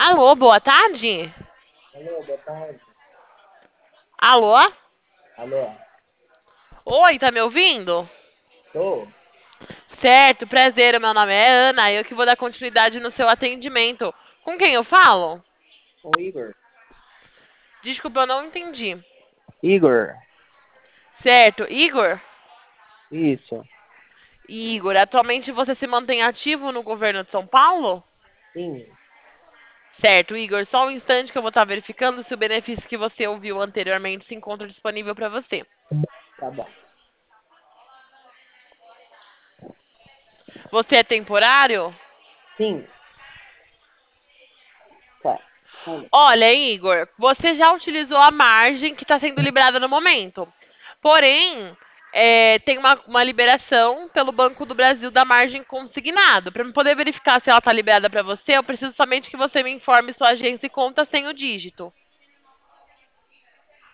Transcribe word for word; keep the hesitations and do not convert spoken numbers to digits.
Alô, boa tarde? Alô, boa tarde. Alô? Alô, Oi, tá me ouvindo? tô? Certo, prazer, o meu nome é Ana, eu que vou dar continuidade no seu atendimento. Com quem eu falo? O Igor. Desculpa, eu não entendi. Igor, Certo, Igor? isso. Igor, atualmente você se mantém ativo no governo de São Paulo? Sim, Certo, Igor, só um instante que eu vou estar verificando se o benefício que você ouviu anteriormente se encontra disponível para você. tá bom. Você é temporário? Sim, tá. Fala. Olha, Igor, você já utilizou a margem que está sendo liberada no momento. Porém, é, tem uma, uma liberação pelo Banco do Brasil da margem consignado. Para eu poder verificar se ela está liberada para você, eu preciso somente que você me informe sua agência e conta sem o dígito.